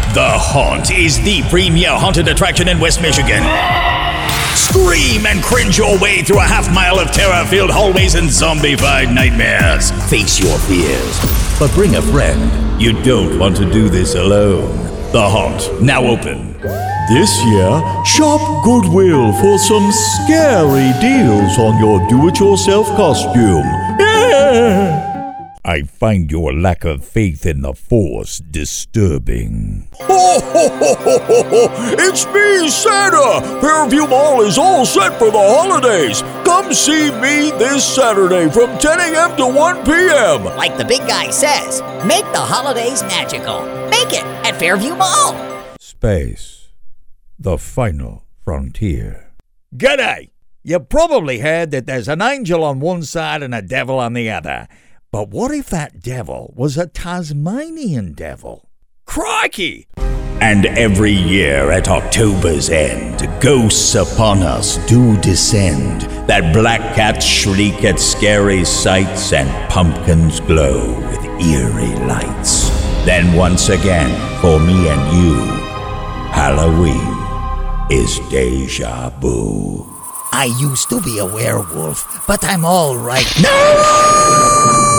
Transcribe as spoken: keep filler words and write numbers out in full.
The Haunt is the premier haunted attraction in West Michigan. Scream and cringe your way through a half mile of terror-filled hallways and zombie-fied nightmares. Face your fears, but bring a friend. You don't want to do this alone. The Haunt, now open. This year, shop Goodwill for some scary deals on your do-it-yourself costume. Yeah! I find your lack of faith in the Force disturbing. Ho, ho, ho, ho, ho, ho. It's me, Santa! Fairview Mall is all set for the holidays. Come see me this Saturday from ten a.m. to one p.m. Like the big guy says, make the holidays magical. Make it at Fairview Mall. Space, the final frontier. G'day! You probably heard that there's an angel on one side and a devil on the other. But what if that devil was a Tasmanian devil? Crikey! And every year at October's end, ghosts upon us do descend, that black cats shriek at scary sights, and pumpkins glow with eerie lights. Then once again, for me and you, Halloween is deja vu. I used to be a werewolf, but I'm all right now.